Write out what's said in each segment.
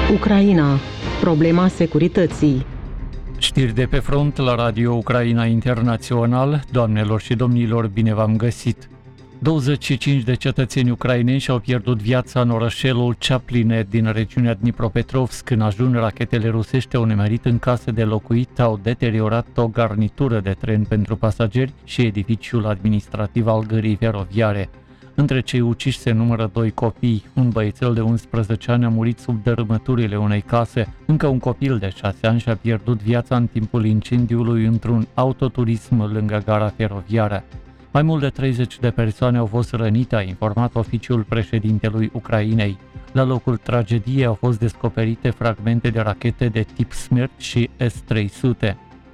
Ucraina. Problema securității. Știri de pe front la Radio Ucraina Internațional. Doamnelor și domnilor, bine v-am găsit! 25 de cetățeni ucraineni și-au pierdut viața în orășelul Chapline din regiunea Dnipropetrovsk când ajung rachetele rusești au nimerit în case de locuit, au deteriorat o garnitură de tren pentru pasageri și edificiul administrativ al gării feroviare. Între cei uciși se numără 2 copii. Un băiețel de 11 ani a murit sub dărâmăturile unei case. Încă un copil de 6 ani și-a pierdut viața în timpul incendiului într-un autoturism lângă gara feroviară. Mai mult de 30 de persoane au fost rănite, a informat oficiul președintelui Ucrainei. La locul tragediei au fost descoperite fragmente de rachete de tip Smerch și S-300.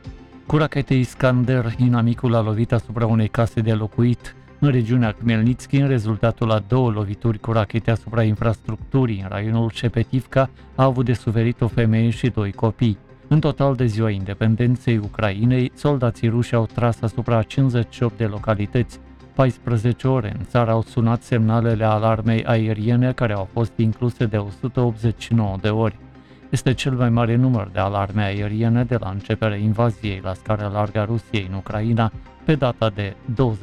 Cu rachete Iskander, inamicul a lovit asupra unei case de locuit în regiunea Khmelnytski, în rezultatul a 2 lovituri cu rachete asupra infrastructurii. În raionul Șepetivca a avut de suferit o femeie și 2 copii. În total, de ziua independenței Ucrainei, soldații ruși au tras asupra 58 de localități. 14 ore în țară au sunat semnalele alarmei aeriene, care au fost incluse de 189 de ori. Este cel mai mare număr de alarme aeriene de la începerea invaziei la scară largă a Rusiei în Ucraina, pe data de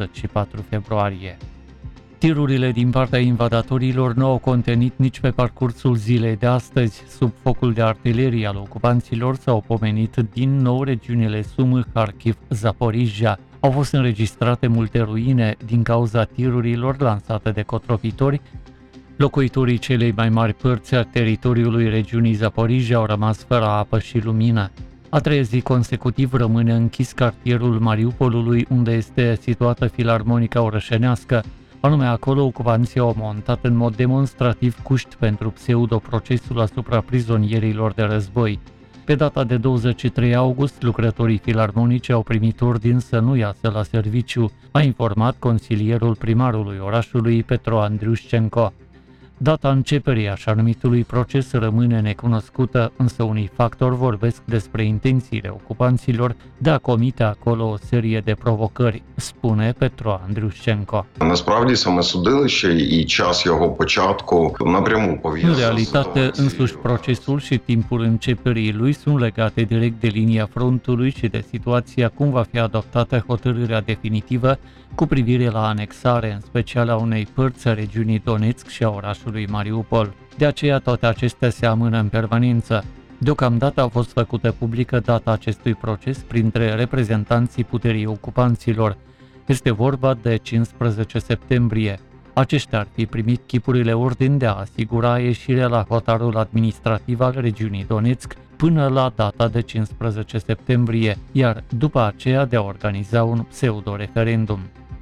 24 februarie. Tirurile din partea invadatorilor nu au contenit nici pe parcursul zilei de astăzi. Sub focul de artilerie al ocupanților s-au pomenit din nou regiunile Sumi, Kharkiv, Zaporizhia. Au fost înregistrate multe ruine din cauza tirurilor lansate de cotropitori. Locuitorii celei mai mari părți a teritoriului regiunii Zaporizhia au rămas fără apă și lumină. A 3-a zi consecutiv rămâne închis cartierul Mariupolului, unde este situată filarmonica orășenească. Anume, acolo ocupanții au montat în mod demonstrativ cuști pentru pseudoprocesul asupra prizonierilor de război. Pe data de 23 august, lucrătorii filarmonici au primit ordin să nu iasă la serviciu, a informat consilierul primarului orașului, Petro Andriușcenco. Data începerii așa numitului proces rămâne necunoscută, însă unii factori vorbesc despre intențiile ocupanților de a comite acolo o serie de provocări, spune Petro Andriușcenco. Насправді саме судилище і час його початку напряму пов'язані. În realitate, însuși procesul și timpul începerii lui sunt legate direct de linia frontului și de situația cum va fi adoptată hotărârea definitivă cu privire la anexare, în special a unei părți a regiunii Donetsk și a orașului Mariupol. De aceea toate acestea se amână în permanență. Deocamdată a fost făcută publică data acestui proces printre reprezentanții puterii ocupanților. Este vorba de 15 septembrie. Aceștia ar fi primit chipurile ordin de a asigura ieșirea la hotarul administrativ al regiunii Donetsk până la data de 15 septembrie, iar după aceea de a organiza un pseudo-referendum.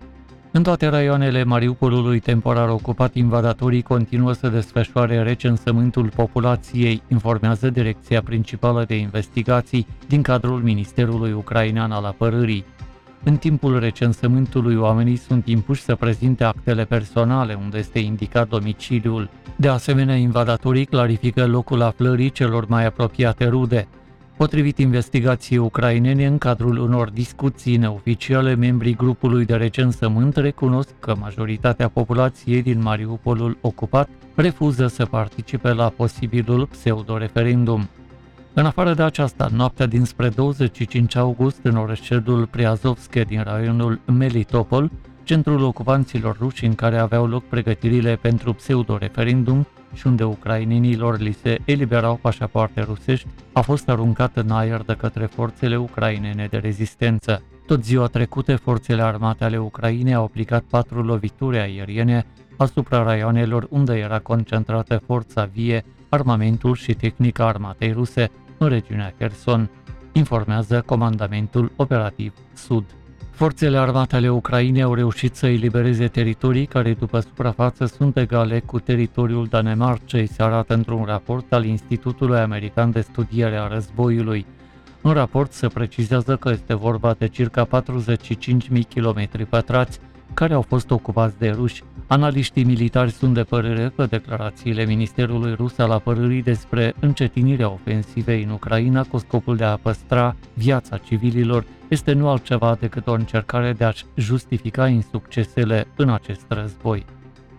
În toate raioanele Mariupolului temporar ocupat, invadatorii continuă să desfășoare recensământul populației, informează Direcția Principală de Investigații din cadrul Ministerului Ucrainean al Apărării. În timpul recensământului, oamenii sunt impuși să prezinte actele personale unde este indicat domiciliul. De asemenea, invadatorii clarifică locul aflării celor mai apropiate rude. Potrivit investigației ucrainene, în cadrul unor discuții neoficiale, membrii grupului de recensământ recunosc că majoritatea populației din Mariupolul ocupat refuză să participe la posibilul pseudo-referendum. În afară de aceasta, noaptea dinspre 25 august, în orășelul Priazovsk din raionul Melitopol, centrul ocupanților ruși în care aveau loc pregătirile pentru pseudo-referendum și unde ucrainenilor li se eliberau pașapoarte rusești, a fost aruncat în aer de către forțele ucrainene de rezistență. Tot ziua trecută, forțele armate ale Ucrainei au aplicat 4 lovituri aeriene asupra raioanelor unde era concentrată forța vie, armamentul și tehnica armatei ruse în regiunea Kherson, informează Comandamentul Operativ Sud. Forțele armate ale Ucrainei au reușit să elibereze teritorii care, după suprafață, sunt egale cu teritoriul Danemarcei, se arată într-un raport al Institutului American de Studiere a Războiului. În raport se precizează că este vorba de circa 45.000 km2 care au fost ocupați de ruși. Analiștii militari sunt de părere că declarațiile Ministerului Rus al Apărării despre încetinirea ofensivei în Ucraina cu scopul de a păstra viața civililor este nu altceva decât o încercare de a-și justifica insuccesele în acest război.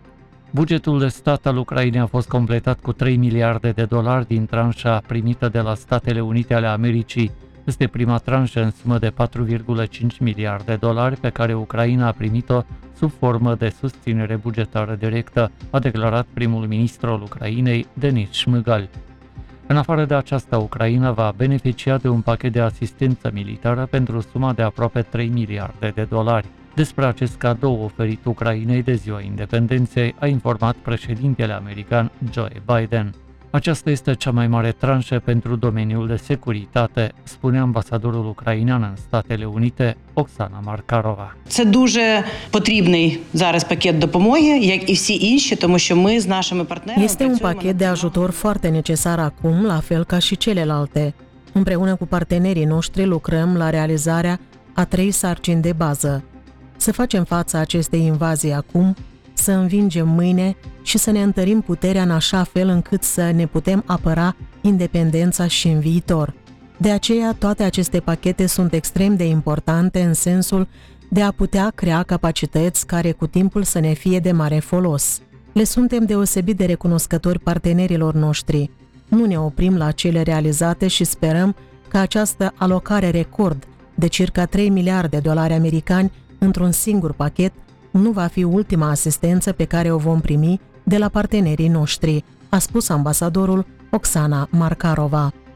Bugetul de stat al Ucrainei a fost completat cu 3 miliarde de dolari din tranșa primită de la Statele Unite ale Americii. Este prima tranșă în sumă de 4,5 miliarde de dolari pe care Ucraina a primit-o sub formă de susținere bugetară directă, a declarat primul ministru al Ucrainei, Denis Shmyhal. În afară de aceasta, Ucraina va beneficia de un pachet de asistență militară pentru suma de aproape 3 miliarde de dolari. Despre acest cadou oferit Ucrainei de ziua independenței a informat președintele american Joe Biden. Aceasta este cea mai mare tranșă pentru domeniul de securitate, spune ambasadorul ucrainean în Statele Unite, Oksana Markarova. Це дуже потрібний зараз пакет допомоги, як і всі інші, тому що ми з нашими партнерами Este un pachet de ajutor foarte necesar acum, la fel ca și celelalte. Împreună cu partenerii noștri lucrăm la realizarea a 3 sarcini de bază. Să facem față acestei invazii acum, să învingem mâine și să ne întărim puterea în așa fel încât să ne putem apăra independența și în viitor. De aceea, toate aceste pachete sunt extrem de importante în sensul de a putea crea capacități care cu timpul să ne fie de mare folos. Le suntem deosebit de recunoscători partenerilor noștri. Nu ne oprim la cele realizate și sperăm că această alocare record de circa 3 miliarde de dolari americani într-un singur pachet nu va fi ultima asistență pe care o vom primi de la partenerii noștri, a spus ambasadorul Oksana Markarova.